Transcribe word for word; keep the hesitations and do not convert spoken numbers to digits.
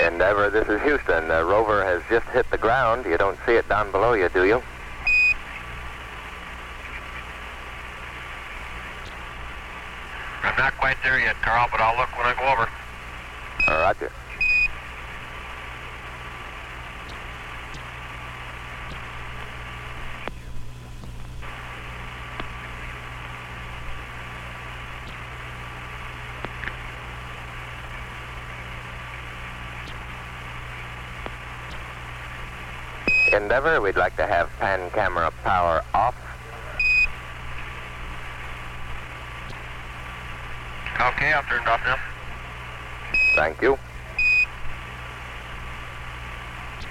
Endeavour, this is Houston. The rover has just hit the ground. You don't see it down below you, do you? I'm not quite there yet, Carl, but I'll look when I go over. Roger. Endeavour, we'd like to have pan camera power off. Okay, I'll turn it off now. Thank you.